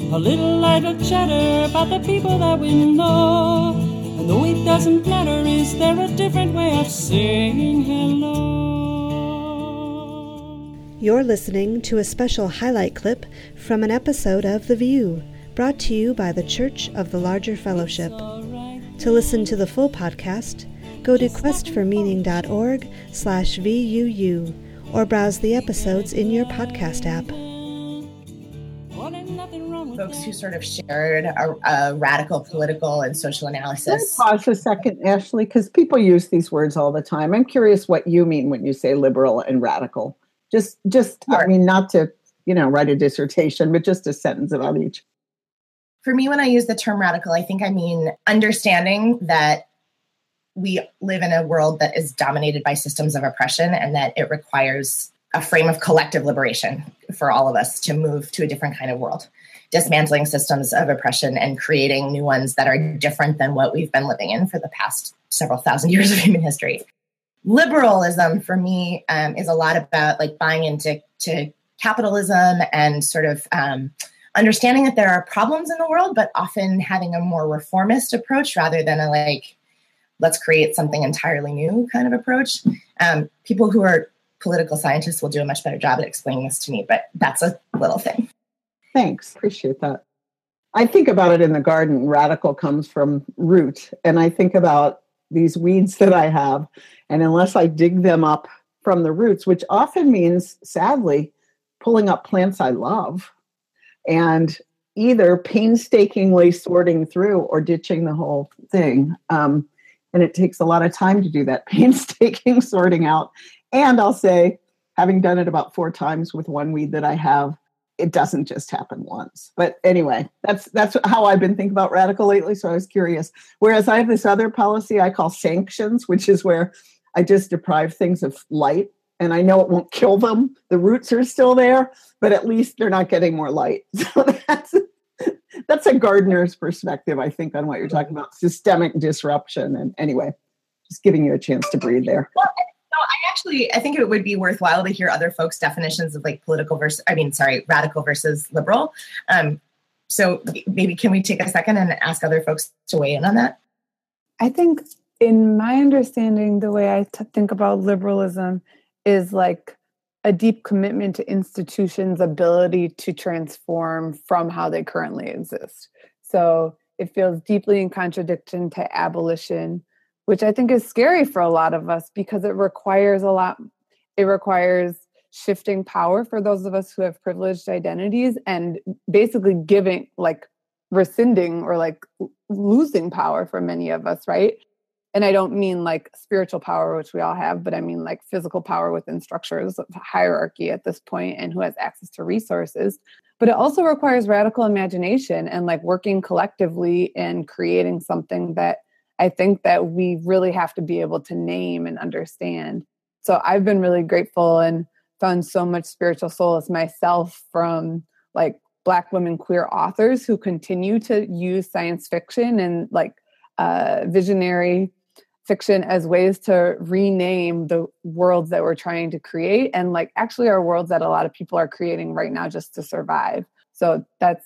A little idle chatter about the people that we know. And though it doesn't matter, is there a different way of saying hello? You're listening to a special highlight clip from an episode of The View, brought to you by the Church of the Larger Fellowship. To listen to the full podcast, go to questformeaning.org/VUU or browse the episodes in your podcast app. Folks who sort of shared a radical political and social analysis. Can I pause a second, Ashley, because people use these words all the time. I'm curious what you mean when you say liberal and radical. Just I mean, not to, write a dissertation, but just a sentence about each. For me, when I use the term radical, I think I mean understanding that we live in a world that is dominated by systems of oppression and that it requires a frame of collective liberation for all of us to move to a different kind of world, dismantling systems of oppression and creating new ones that are different than what we've been living in for the past several thousand years of human history. Liberalism, for me, is a lot about buying into capitalism and sort of understanding that there are problems in the world, but often having a more reformist approach rather than a let's create something entirely new kind of approach. People who are political scientists will do a much better job at explaining this to me, but that's a little thing. Thanks. Appreciate that. I think about it in the garden. Radical comes from root. And I think about these weeds that I have. And unless I dig them up from the roots, which often means, sadly, pulling up plants I love and either painstakingly sorting through or ditching the whole thing. And it takes a lot of time to do that painstaking sorting out. And I'll say, having done it about 4 times with one weed that I have, it doesn't just happen once. But anyway, that's how I've been thinking about radical lately. So I was curious. Whereas I have this other policy I call sanctions, which is where I just deprive things of light. And I know it won't kill them. The roots are still there, but at least they're not getting more light. So that's a gardener's perspective, I think, on what you're talking about, systemic disruption. And anyway, just giving you a chance to breathe there. Well, I think it would be worthwhile to hear other folks' definitions of radical versus liberal. So maybe can we take a second and ask other folks to weigh in on that? I think in my understanding, the way I think about liberalism is a deep commitment to institutions' ability to transform from how they currently exist. So it feels deeply in contradiction to abolition, which I think is scary for a lot of us because it requires a lot. It requires shifting power for those of us who have privileged identities and basically rescinding or losing power for many of us, right? And I don't mean spiritual power, which we all have, but I mean physical power within structures of hierarchy at this point and who has access to resources. But it also requires radical imagination and working collectively and creating something that I think that we really have to be able to name and understand. So I've been really grateful and found so much spiritual solace myself from Black women queer authors who continue to use science fiction and visionary fiction as ways to rename the worlds that we're trying to create and actually are worlds that a lot of people are creating right now just to survive. So that'd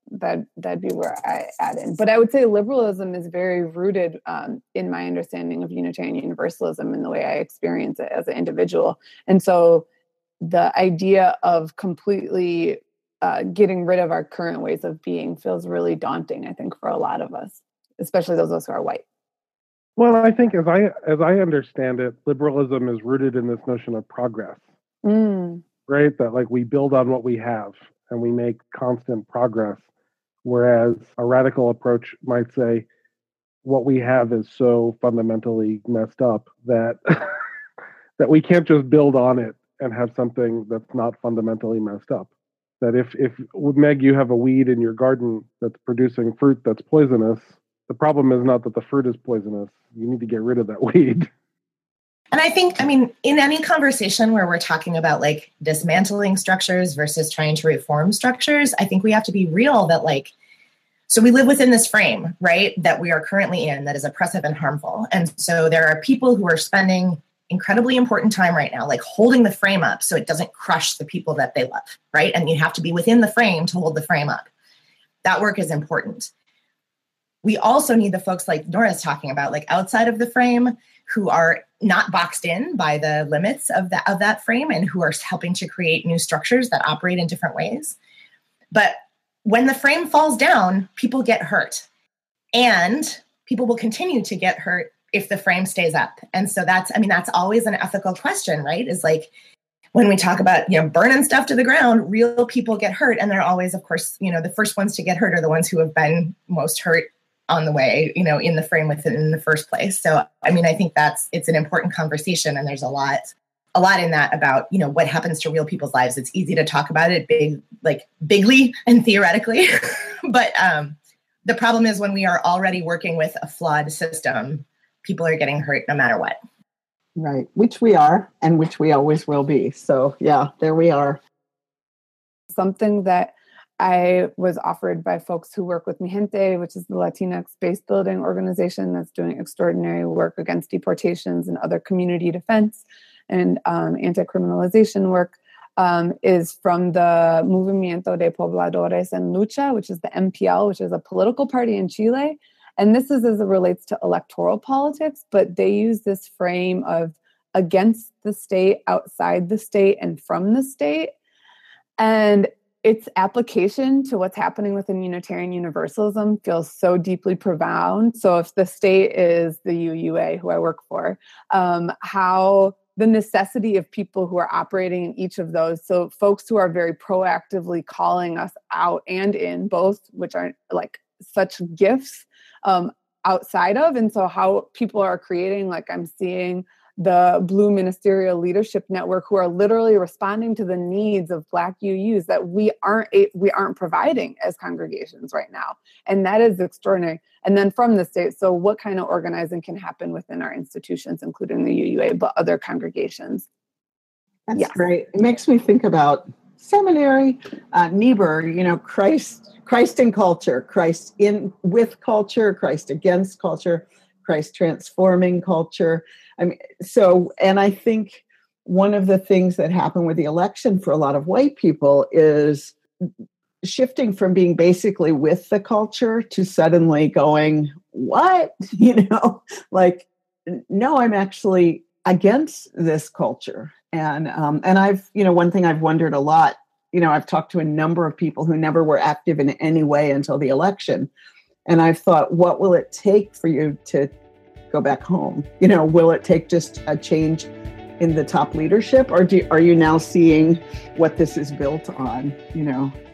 be where I add in. But I would say liberalism is very rooted in my understanding of Unitarian Universalism and the way I experience it as an individual. And so the idea of completely getting rid of our current ways of being feels really daunting, I think, for a lot of us, especially those of us who are white. Well, I think as I understand it, liberalism is rooted in this notion of progress, right? That we build on what we have and we make constant progress. Whereas a radical approach might say, what we have is so fundamentally messed up that that we can't just build on it and have something that's not fundamentally messed up. That if Meg, you have a weed in your garden that's producing fruit that's poisonous, the problem is not that the fruit is poisonous. You need to get rid of that weed. And I think, in any conversation where we're talking about dismantling structures versus trying to reform structures, I think we have to be real that so we live within this frame, right, that we are currently in that is oppressive and harmful. And so there are people who are spending incredibly important time right now, holding the frame up so it doesn't crush the people that they love, right? And you have to be within the frame to hold the frame up. That work is important. We also need the folks like Nora's talking about, like outside of the frame, who are not boxed in by the limits of that frame and who are helping to create new structures that operate in different ways. But when the frame falls down, people get hurt. And people will continue to get hurt if the frame stays up. And so that's always an ethical question, right? Is like, when we talk about, burning stuff to the ground, real people get hurt. And they're always, of course, the first ones to get hurt are the ones who have been most hurt on the way, in the frame with it in the first place. So, I think it's an important conversation. And there's a lot in that about, what happens to real people's lives. It's easy to talk about it bigly and theoretically. But the problem is when we are already working with a flawed system, people are getting hurt no matter what. Right. Which we are and which we always will be. So yeah, there we are. Something that I was offered by folks who work with Mi Gente, which is the Latinx base building organization that's doing extraordinary work against deportations and other community defense and anti-criminalization work, is from the Movimiento de Pobladores en Lucha, which is the MPL, which is a political party in Chile. And this is as it relates to electoral politics, but they use this frame of against the state, outside the state, and from the state. And its application to what's happening within Unitarian Universalism feels so deeply profound. So if the state is the UUA, who I work for, how the necessity of people who are operating in each of those, so folks who are very proactively calling us out and in both, which are like such gifts outside of, and so how people are creating, like I'm seeing the Blue Ministerial Leadership Network, who are literally responding to the needs of Black UUs that we aren't providing as congregations right now. And that is extraordinary. And then from the state, so what kind of organizing can happen within our institutions, including the UUA, but other congregations? That's great. It makes me think about seminary, Niebuhr, Christ in culture, Christ in with culture, Christ against culture, Christ transforming culture. And I think one of the things that happened with the election for a lot of white people is shifting from being basically with the culture to suddenly going, what? No, I'm actually against this culture. And I've, one thing I've wondered a lot, I've talked to a number of people who never were active in any way until the election. And I've thought, what will it take for you to go back home? Will it take just a change in the top leadership, or are you now seeing what this is built on?